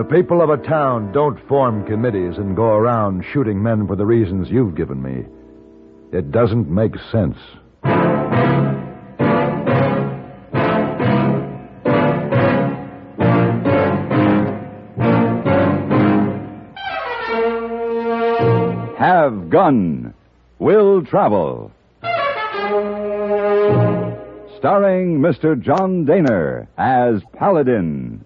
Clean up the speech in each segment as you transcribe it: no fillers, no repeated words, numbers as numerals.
The people of a town don't form committees and go around shooting men for the reasons you've given me. It doesn't make sense. Have Gun. Will Travel. Starring Mr. John Daner as Paladin.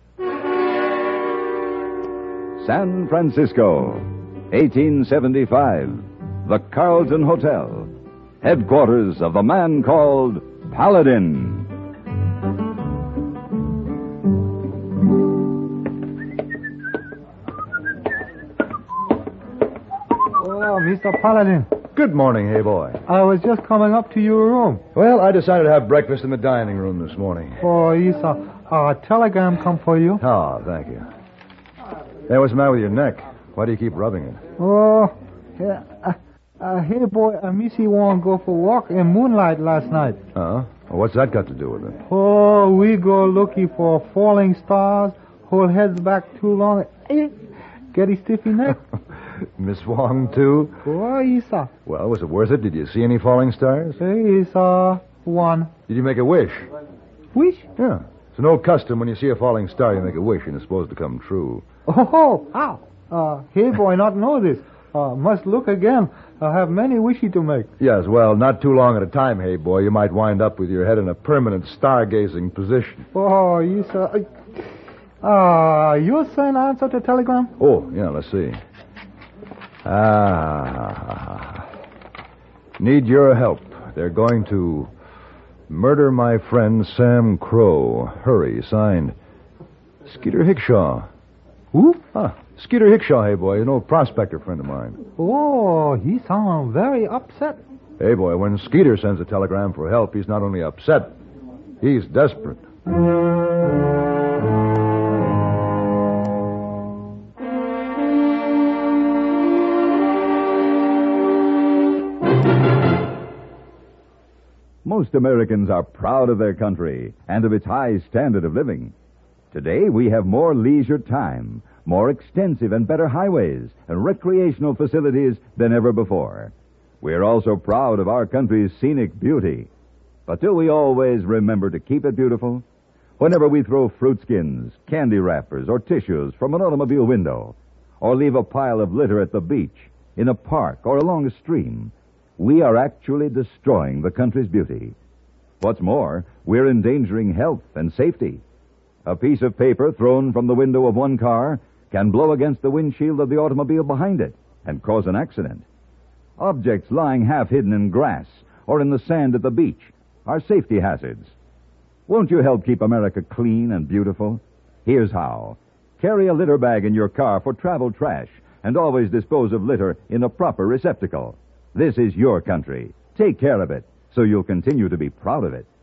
San Francisco, 1875. The Carlton Hotel. Headquarters of the man called Paladin. Oh, Mr. Paladin. Good morning, hey boy. I was just coming up to your room. Well, I decided to have breakfast in the dining room this morning. Oh, Isa, a telegram come for you. Oh, thank you. Hey, what's the matter with your neck? Why do you keep rubbing it? Oh, yeah. Hey, boy, Missy won't go for walk in moonlight last night. Well, what's that got to do with it? Oh, we go looking for falling stars, hold heads back too long. Get a stiffy neck. Miss Wong, too? Oh, Isa. Well, was it worth it? Did you see any falling stars? Hey, Isa, one. Did you make a wish? Wish? Yeah. It's an old custom. When you see a falling star, you make a wish, and it's supposed to come true. Oh, how? Hey, boy, not know this. Must look again. I have many wishes to make. Yes, well, not too long at a time, hey, boy. You might wind up with your head in a permanent stargazing position. Oh, Isa. You send answer to telegram? Oh, yeah, let's see. Need your help. They're going to murder my friend Sam Crow. Hurry. Signed, Skeeter Hickshaw. Who? Skeeter Hickshaw, hey, boy. An old prospector friend of mine. Oh, he sounds very upset. Hey, boy, when Skeeter sends a telegram for help, he's not only upset, he's desperate. Most Americans are proud of their country and of its high standard of living. Today, we have more leisure time, more extensive and better highways and recreational facilities than ever before. We are also proud of our country's scenic beauty. But do we always remember to keep it beautiful? Whenever we throw fruit skins, candy wrappers, or tissues from an automobile window, or leave a pile of litter at the beach, in a park, or along a stream, we are actually destroying the country's beauty. What's more, we're endangering health and safety. A piece of paper thrown from the window of one car can blow against the windshield of the automobile behind it and cause an accident. Objects lying half hidden in grass or in the sand at the beach are safety hazards. Won't you help keep America clean and beautiful? Here's how. Carry a litter bag in your car for travel trash and always dispose of litter in a proper receptacle. This is your country. Take care of it so you'll continue to be proud of it.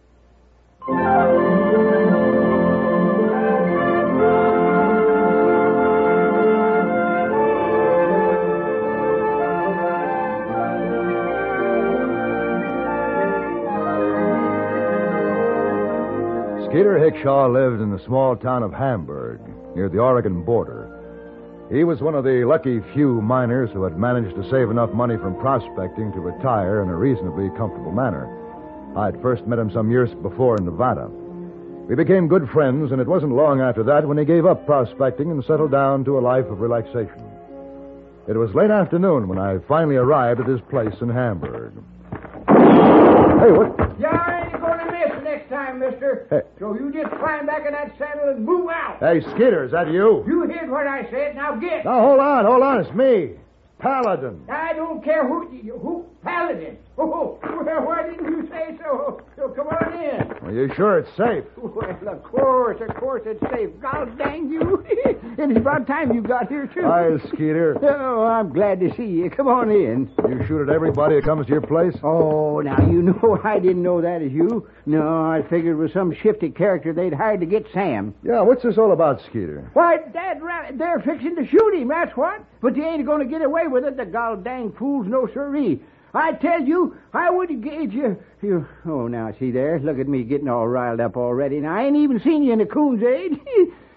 Skeeter Hickshaw lived in the small town of Hamburg, near the Oregon border. He was one of the lucky few miners who had managed to save enough money from prospecting to retire in a reasonably comfortable manner. I'd first met him some years before in Nevada. We became good friends, and it wasn't long after that when he gave up prospecting and settled down to a life of relaxation. It was late afternoon when I finally arrived at his place in Hamburg. Hey, what? Yeah, I ain't going to miss next time, mister. Hey. So you just climb back in that saddle and move out. Hey, Skeeter, is that you? You heard what I said. Now get. Now, hold on. It's me. Paladin. I don't care who Paladin. Oh, well, why didn't you say so? So come on in. Are you sure it's safe? Well, of course it's safe. God dang you. And it's about time you got here, too. Hi, Skeeter. Oh, I'm glad to see you. Come on in. You shoot at everybody that comes to your place? Oh, now, you know I didn't know that as you. No, I figured it was some shifty character they'd hired to get Sam. Yeah, what's this all about, Skeeter? Why, Dad, they're fixing to shoot him, that's what. But they ain't going to get away with it, the gol dang fools, no siree. I tell you, I would engage you. Oh, now, see there? Look at me getting all riled up already. Now, I ain't even seen you in the coon's age.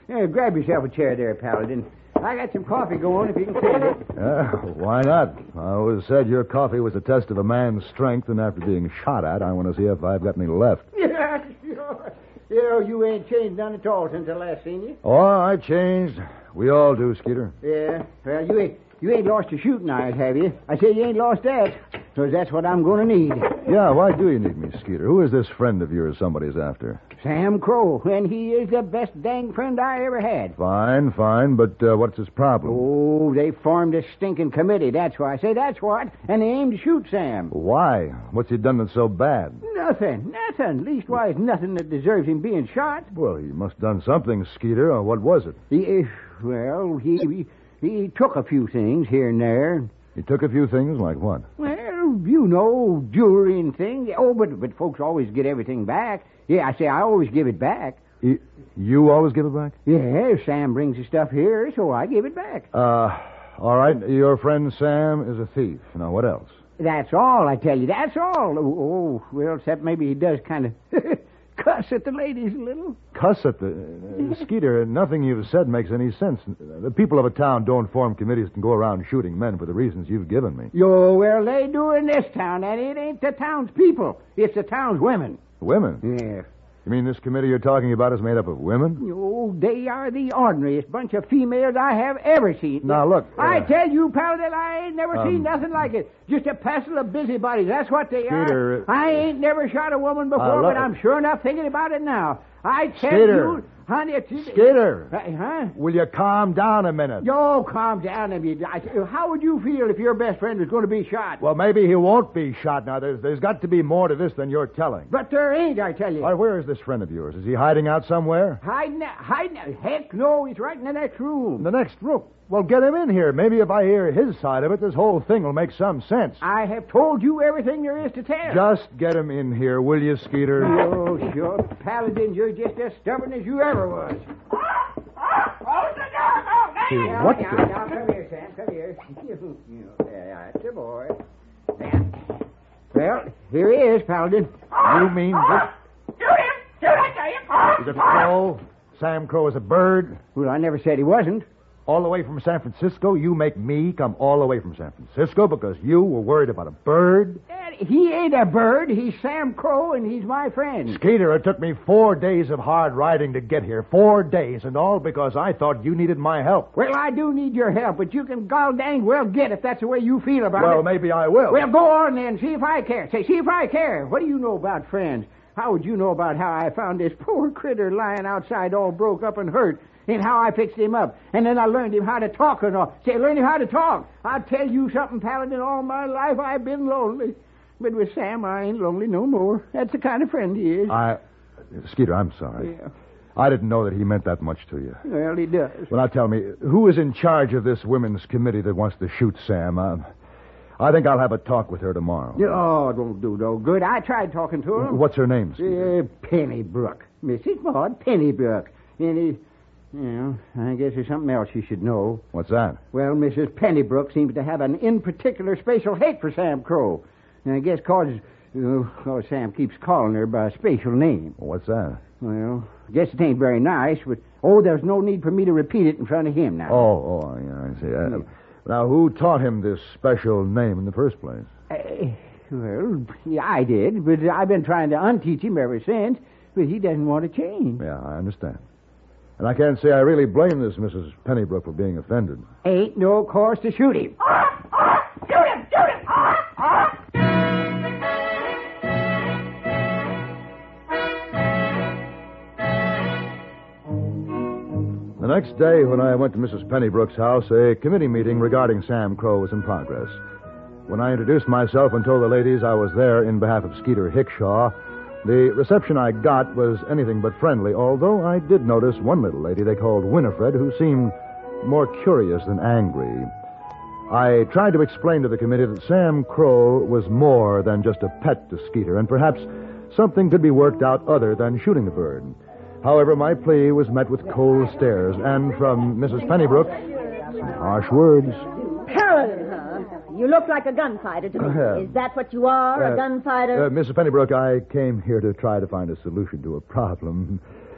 Grab yourself a chair there, Paladin. I got some coffee going if you can stand it. Why not? I always said your coffee was a test of a man's strength, and after being shot at, I want to see if I've got any left. Yeah, sure. You know, you ain't changed none at all since I last seen you. Oh, I changed. We all do, Skeeter. Yeah. Well, you ain't lost your shooting eyes, have you? I say you ain't lost that, because that's what I'm going to need. Yeah, why do you need me, Skeeter? Who is this friend of yours somebody's after? Sam Crow, and he is the best dang friend I ever had. Fine, but what's his problem? Oh, they formed a stinking committee, that's why. I say that's what, and they aim to shoot Sam. Why? What's he done that's so bad? Nothing. Leastwise, nothing that deserves him being shot. Well, he must have done something, Skeeter. What was it? He took a few things here and there. He took a few things, like what? Well, you know, jewelry and things. Oh, but folks always get everything back. Yeah, I always give it back. You always give it back? Yeah, Sam brings the stuff here, so I give it back. All right. Your friend Sam is a thief. Now, what else? That's all, I tell you. That's all. Oh, well, except maybe he does kind of cuss at the ladies a little. Cuss at the... Skeeter, nothing you've said makes any sense. The people of a town don't form committees and go around shooting men for the reasons you've given me. Well, they do in this town, and it ain't the town's people. It's the town's women. Women? Yeah. You mean this committee you're talking about is made up of women? Oh, they are the ordinariest bunch of females I have ever seen. Now, look... I tell you, Paladin, I ain't never seen nothing like it. Just a passel of busybodies. That's what they Skeeter, are. I ain't never shot a woman before, but I'm sure enough thinking about it now. I tell Skeeter. you... Honey, Skeeter. Huh? Will you calm down a minute? Yo, calm down. How would you feel if your best friend was going to be shot? Well, maybe he won't be shot. Now, there's got to be more to this than you're telling. But there ain't, I tell you. All right, where is this friend of yours? Is he hiding out somewhere? Hiding? Heck, no, he's right in the next room. In the next room? Well, get him in here. Maybe if I hear his side of it, this whole thing will make some sense. I have told you everything there is to tell. Just get him in here, will you, Skeeter? Oh, sure. Paladin, you're just as stubborn as you ever was. See, what? Now, come here, Sam. Come here. Yeah, that's your boy. Now, well, here he is, Paladin. You mean this? Shoot him! Shoot, I tell you! Is it Crow? Sam Crow is a bird? Well, I never said he wasn't. All the way from San Francisco? You make me come all the way from San Francisco because you were worried about a bird? He ain't a bird. He's Sam Crow, and he's my friend. Skeeter, it took me 4 days of hard riding to get here. 4 days, and all because I thought you needed my help. Well, I do need your help, but you can gol dang well get if that's the way you feel about it. Well, maybe I will. Well, go on then. See if I care. See if I care. What do you know about friends? How would you know about how I found this poor critter lying outside all broke up and hurt? And how I fixed him up. And then I learned him how to talk and all. Say, learn him how to talk. I'll tell you something, Paladin. All my life I've been lonely. But with Sam, I ain't lonely no more. That's the kind of friend he is. Skeeter, I'm sorry. Yeah. I didn't know that he meant that much to you. Well, he does. Well, now tell me, who is in charge of this women's committee that wants to shoot Sam? I think I'll have a talk with her tomorrow. Oh, don't do no good. I tried talking to her. What's her name, Skeeter? Pennybrook. Mrs. Maud Pennybrook. And I guess there's something else you should know. What's that? Well, Mrs. Pennybrook seems to have an in particular special hate for Sam Crow. And I guess cause Sam keeps calling her by a special name. What's that? Well, I guess it ain't very nice, but, there's no need for me to repeat it in front of him now. Oh, yeah, I see. Now, who taught him this special name in the first place? Yeah, I did, but I've been trying to unteach him ever since, but he doesn't want to change. Yeah, I understand. And I can't say I really blame this Mrs. Pennybrook for being offended. Ain't no cause to shoot him. Shoot him! Shoot him! The next day, when I went to Mrs. Pennybrook's house, a committee meeting regarding Sam Crow was in progress. When I introduced myself and told the ladies I was there in behalf of Skeeter Hickshaw, the reception I got was anything but friendly, although I did notice one little lady they called Winifred who seemed more curious than angry. I tried to explain to the committee that Sam Crow was more than just a pet to Skeeter, and perhaps something could be worked out other than shooting the bird. However, my plea was met with cold stares, and from Mrs. Pennybrook, some harsh words. Paladin, huh? You look like a gunfighter to me. Is that what you are, a gunfighter? Mrs. Pennybrook, I came here to try to find a solution to a problem.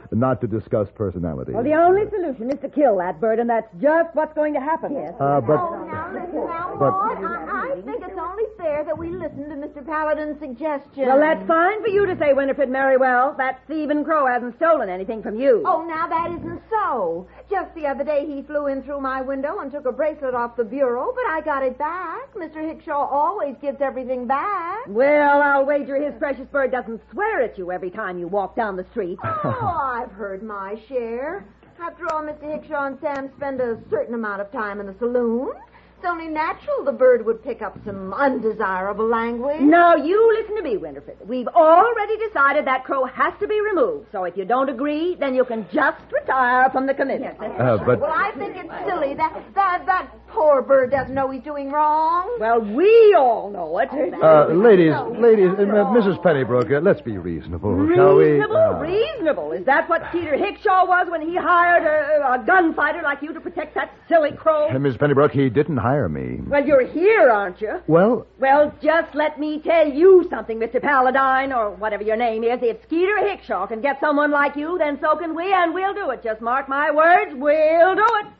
not to discuss personality. Well, the only solution is to kill that bird, and that's just what's going to happen. Yes. Now, Maud, I think it's only fair that we listen to Mr. Paladin's suggestion. Well, that's fine for you to say, Winifred Merriwell. That thieving crow hasn't stolen anything from you. Oh, now that isn't so. Just the other day he flew in through my window and took a bracelet off the bureau, but I got it back. Mr. Hickshaw always gives everything back. Well, I'll wager his precious bird doesn't swear at you every time you walk down the street. Oh, I've heard my share. After all, Mr. Hickshaw and Sam spend a certain amount of time in the saloon. It's only natural the bird would pick up some undesirable language. No, you listen to me, Winifred. We've already decided that crow has to be removed. So if you don't agree, then you can just retire from the committee. But... Well, I think it's silly. That poor bird doesn't know he's doing wrong. Well, we all know it. Ladies, Mrs. Pennybrook, let's be reasonable, shall we? Reasonable? Is that what Skeeter Hickshaw was when he hired a gunfighter like you to protect that silly crow? Miss Pennybrook, he didn't hire me. Well, you're here, aren't you? Well, just let me tell you something, Mr. Paladine, or whatever your name is. If Skeeter Hickshaw can get someone like you, then so can we, and we'll do it. Just mark my words, we'll do it.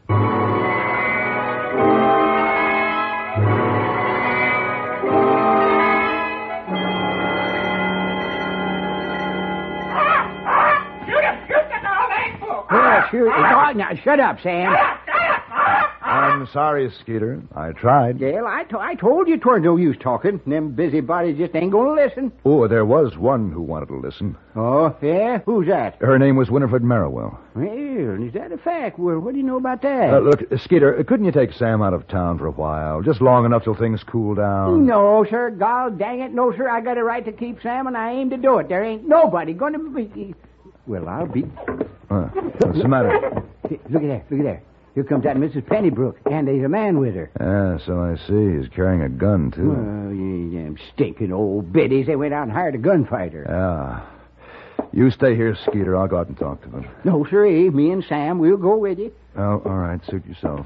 Shoot. Now, shut up, Sam. I'm sorry, Skeeter. I tried. Well, I told you 'twere no use talking. Them busybodies just ain't going to listen. Oh, there was one who wanted to listen. Oh, yeah? Who's that? Her name was Winifred Merriwell. Well, is that a fact? Well, what do you know about that? Look, Skeeter, couldn't you take Sam out of town for a while? Just long enough till things cool down. No, sir. God dang it. No, sir. I got a right to keep Sam, and I aim to do it. There ain't nobody going to be... Well, I'll be... What's the matter? Look at there. Here comes that Mrs. Pennybrook, and there's a man with her. So I see. He's carrying a gun, too. Oh, you damn stinking old biddies. They went out and hired a gunfighter. Yeah. You stay here, Skeeter. I'll go out and talk to them. No, sirree. Me and Sam, we'll go with you. Oh, all right. Suit yourself.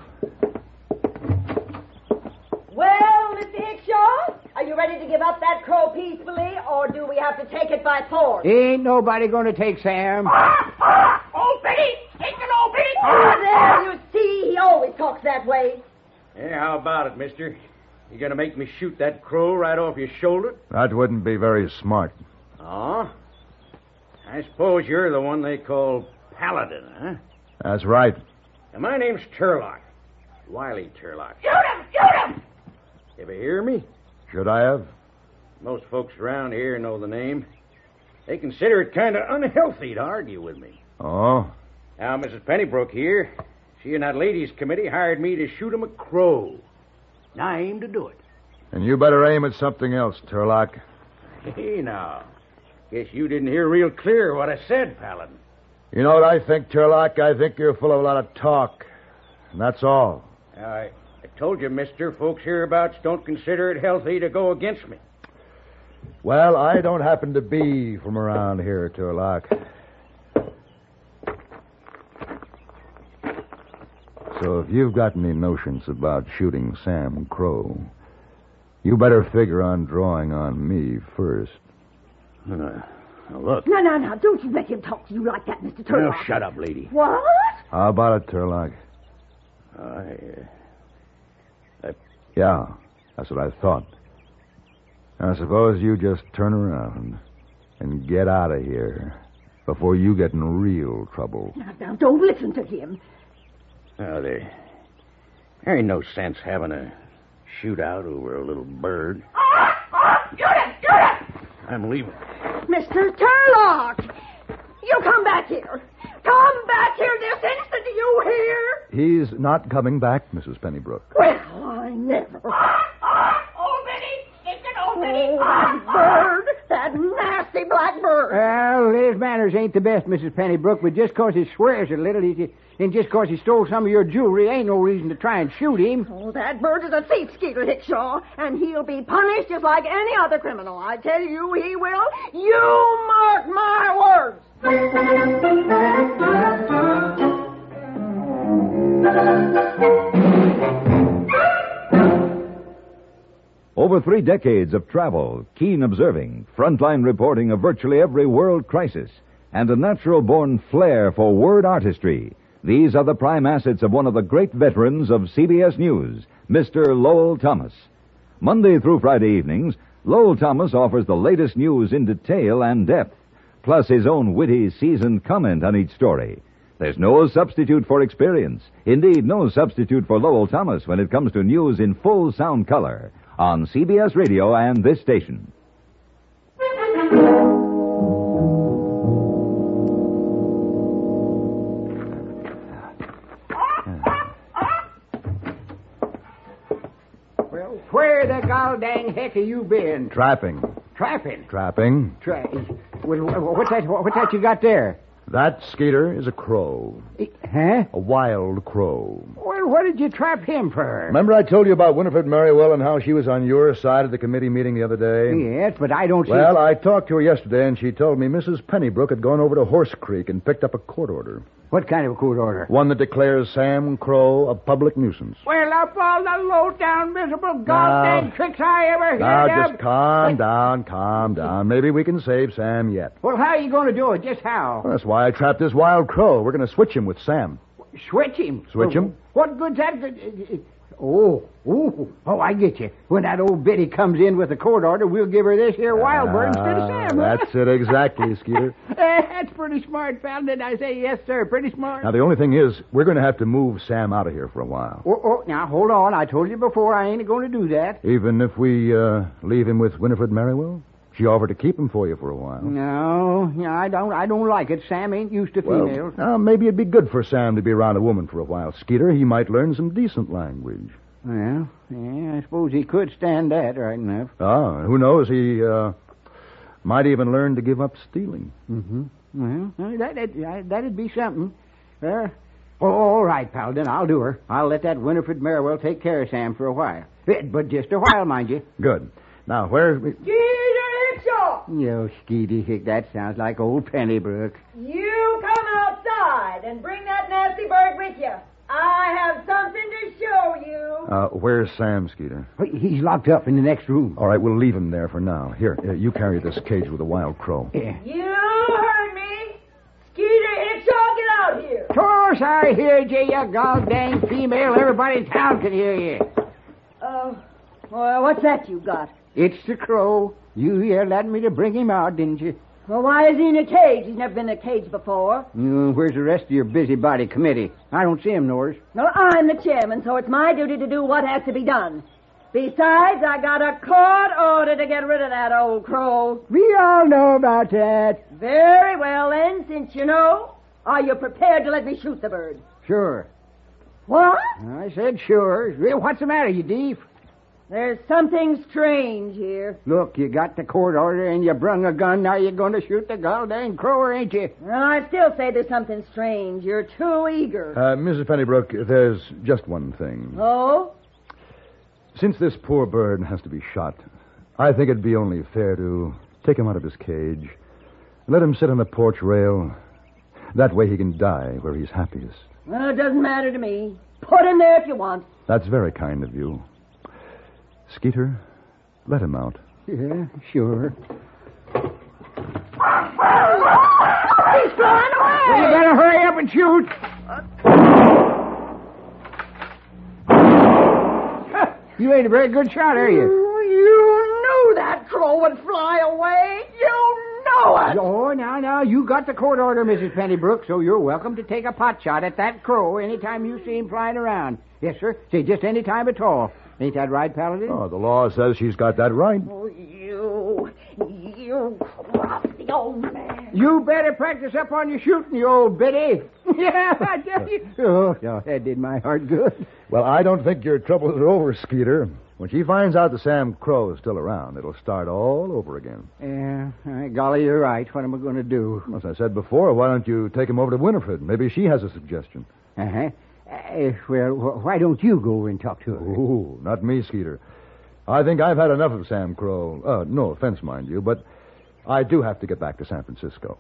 Well, Mr. Hickshaw, are you ready to give up that crow peacefully, or do we have to take it by force? Ain't nobody going to take Sam. Old Biddy! Taking old Biddy! There, you see, he always talks that way. Yeah, how about it, mister? You gonna make me shoot that crow right off your shoulder? That wouldn't be very smart. Oh? I suppose you're the one they call Paladin, huh? That's right. Now, my name's Turlock. Wiley Turlock. Shoot him! Ever hear me? Should I have? Most folks around here know the name. They consider it kind of unhealthy to argue with me. Oh? Now, Mrs. Pennybrook here, she and that ladies' committee hired me to shoot 'em a crow. Now I aim to do it. And you better aim at something else, Turlock. Hey, now. Guess you didn't hear real clear what I said, Paladin. You know what I think, Turlock? I think you're full of a lot of talk. And that's all. I told you, mister, folks hereabouts don't consider it healthy to go against me. Well, I don't happen to be from around here, Turlock. So if you've got any notions about shooting Sam Crow, you better figure on drawing on me first. Now, look. No. Don't you let him talk to you like that, Mr. Turlock. Well, shut up, lady. What? How about it, Turlock? Yeah, that's what I thought. Now, suppose you just turn around and get out of here before you get in real trouble. Now, don't listen to him. Now, there ain't no sense having a shootout over a little bird. Shoot him! I'm leaving. Mr. Turlock! You come back here! Come back here this instant, do you hear? He's not coming back, Mrs. Pennybrook. Well, I never. Old Biddy! Taking old Biddy! That bird! That nasty black bird! Well, his manners ain't the best, Mrs. Pennybrook, but just 'cause he swears a little, and just 'cause he stole some of your jewelry, ain't no reason to try and shoot him. Oh, that bird is a thief, Skeeter Hickshaw, and he'll be punished just like any other criminal. I tell you, he will. You mark my words. Over 3 decades of travel, keen observing, frontline reporting of virtually every world crisis, and a natural-born flair for word artistry. These are the prime assets of one of the great veterans of CBS News, Mr. Lowell Thomas. Monday through Friday evenings, Lowell Thomas offers the latest news in detail and depth, plus his own witty, seasoned comment on each story. There's no substitute for experience. Indeed, no substitute for Lowell Thomas when it comes to news in full sound color on CBS Radio and this station. Well, where the gol dang heck have you been? Trapping. Trapping? Trapping. What's that you got there? That, Skeeter, is a crow. Huh? A wild crow. Well, what did you trap him for? Remember I told you about Winifred Merriwell and how she was on your side at the committee meeting the other day? Yes, but I don't see... Well, I talked to her yesterday, and she told me Mrs. Pennybrook had gone over to Horse Creek and picked up a court order. What kind of a court order? One that declares Sam Crow a public nuisance. Well, of all the low-down, miserable, goddamn tricks I ever heard Now, of... just calm down. Maybe we can save Sam yet. Well, how are you going to do it? Just how? Well, that's why I trapped this wild crow. We're going to switch him with Sam. Switch him? Switch him? What good's that? Oh, I get you. When that old biddy comes in with a court order, we'll give her this here wild bird instead of Sam. That's it exactly, Skeeter. That's pretty smart, pal. Did I say yes, sir? Pretty smart. Now, the only thing is, we're going to have to move Sam out of here for a while. Now, hold on. I told you before I ain't going to do that. Even if we leave him with Winifred Merriwell? She offered to keep him for you for a while. No, I don't like it. Sam ain't used to females. Well, maybe it'd be good for Sam to be around a woman for a while, Skeeter. He might learn some decent language. Well, yeah, I suppose he could stand that right enough. Who knows? He might even learn to give up stealing. Mm-hmm. Well, that'd be something. All right, pal, then I'll do her. I'll let that Winifred Merriwell take care of Sam for a while. But just a while, mind you. Good. Now, where's... Skeeter Hickshaw! Yo, Skeety Hick, that sounds like old Pennybrook. You come outside and bring that nasty bird with you. I have something to show you. Where's Sam, Skeeter? He's locked up in the next room. All right, we'll leave him there for now. Here, you carry this cage with a wild crow. Yeah. You heard me. Skeeter Hickshaw, get out here. Of course I heard you, you goddamn female. Everybody in town can hear you. Well, what's that you got? It's the crow. You yelled at me to bring him out, didn't you? Well, why is he in a cage? He's never been in a cage before. Where's the rest of your busybody committee? I don't see him, Norris. Well, I'm the chairman, so it's my duty to do what has to be done. Besides, I got a court order to get rid of that old crow. We all know about that. Very well, then, since you know, are you prepared to let me shoot the bird? Sure. What? I said sure. What's the matter, you deef? There's something strange here. Look, you got the court order and you brung a gun. Now you're going to shoot the goddamn crow, ain't you? Well, I still say there's something strange. You're too eager. Mrs. Pennybrook, there's just one thing. Oh? Since this poor bird has to be shot, I think it'd be only fair to take him out of his cage, let him sit on the porch rail. That way he can die where he's happiest. Well, it doesn't matter to me. Put him there if you want. That's very kind of you. Skeeter, let him out. Yeah, sure. He's flying away! Well, you better hurry up and shoot. You ain't a very good shot, are you? You knew that crow would fly away. You know it. Oh, now, you got the court order, Mrs. Pennybrook, so you're welcome to take a pot shot at that crow anytime you see him flying around. Yes, sir. Say, just any time at all. Ain't that right, Paladin? Oh, the law says she's got that right. Oh, you crafty old man. You better practice up on your shooting, you old biddy. Yeah, I tell you. Oh, that did my heart good. Well, I don't think your troubles are over, Skeeter. When she finds out that Sam Crow is still around, it'll start all over again. Yeah, golly, you're right. What am I going to do? As I said before, why don't you take him over to Winifred? Maybe she has a suggestion. Uh-huh. Well, why don't you go over and talk to her? Oh, not me, Skeeter. I think I've had enough of Sam Crow. No offense, mind you, but I do have to get back to San Francisco.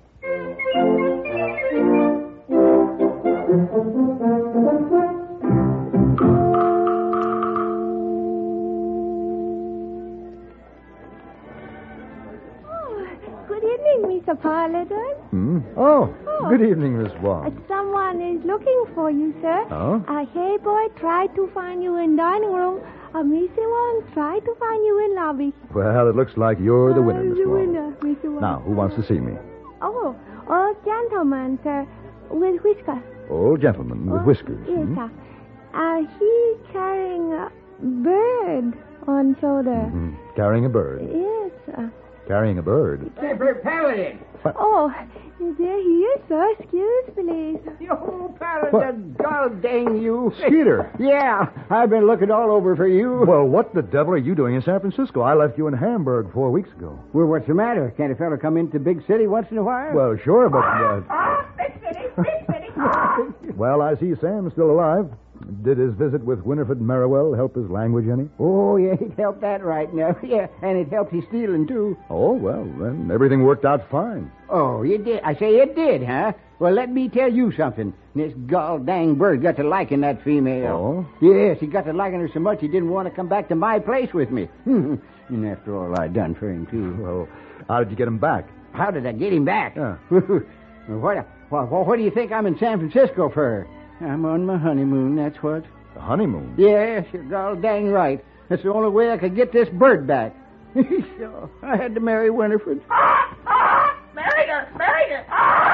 Good evening, Mr. Paladin? Oh, good evening, Miss Wong. Someone is looking for you, sir. Oh? Hey, boy, tried to find you in dining room. Mr. Wong tried to find you in lobby. Well, it looks like you're the winner, Miss The Wong. winner, Mr. Wong. Now, who wants to see me? Oh, gentleman, sir, with whiskers. Old gentleman with whiskers. Yes, sir. He's carrying a bird on shoulder. Carrying a bird. Yes, sir. Carrying a bird. Hey, Paladin. Oh, there he is, sir. Excuse, please. Oh, Paladin, God dang you. Skeeter. Yeah, I've been looking all over for you. Well, what the devil are you doing in San Francisco? I left you in Hamburg 4 weeks ago. Well, what's the matter? Can't a fellow come into the big city once in a while? Well, sure, but... Big city, big city. Well, I see Sam's still alive. Did his visit with Winifred Merriwell help his language any? Oh, yeah, it helped that right now. Yeah, and it helped his stealing, too. Oh, well, then everything worked out fine. Oh, it did. I say it did, huh? Well, let me tell you something. This gall dang bird got to liking that female. Oh? Yes, he got to liking her so much he didn't want to come back to my place with me. And after all I done for him, too. Well, how did you get him back? How did I get him back? Yeah. What do you think I'm in San Francisco for? I'm on my honeymoon, that's what. The honeymoon? Yes, you're gall dang right. That's the only way I could get this bird back. So, I had to marry Winifred. Married her.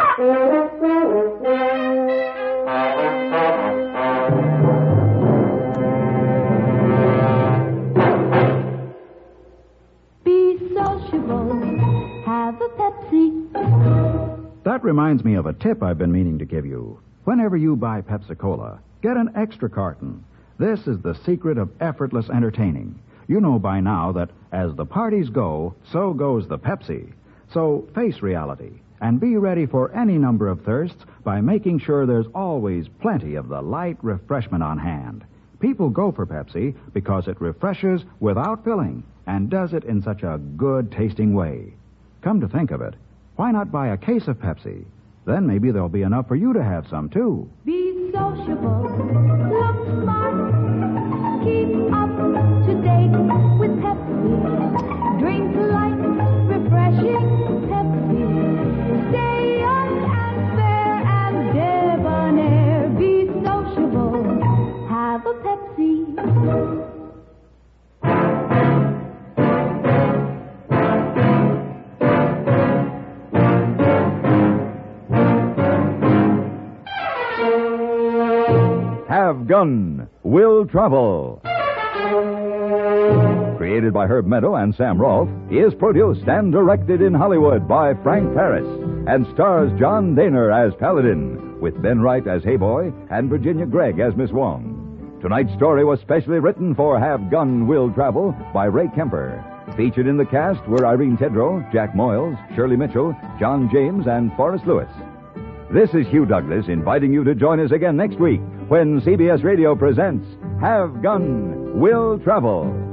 Be sociable. Have a Pepsi. That reminds me of a tip I've been meaning to give you. Whenever you buy Pepsi-Cola, get an extra carton. This is the secret of effortless entertaining. You know by now that as the parties go, so goes the Pepsi. So face reality and be ready for any number of thirsts by making sure there's always plenty of the light refreshment on hand. People go for Pepsi because it refreshes without filling and does it in such a good-tasting way. Come to think of it, why not buy a case of Pepsi? Then maybe there'll be enough for you to have some, too. Be sociable. Look smart. Keep up to date with Pepsi. Drink light, refreshing Pepsi. Stay young and fair and debonair. Be sociable. Have a Pepsi. Have Gun, Will Travel. Created by Herb Meadow and Sam Rolfe, is produced and directed in Hollywood by Frank Paris and stars John Daner as Paladin, with Ben Wright as Hayboy and Virginia Gregg as Miss Wong. Tonight's story was specially written for Have Gun, Will Travel by Ray Kemper. Featured in the cast were Irene Tedrow, Jack Moyles, Shirley Mitchell, John James, and Forrest Lewis. This is Hugh Douglas inviting you to join us again next week when CBS Radio presents Have Gun, Will Travel.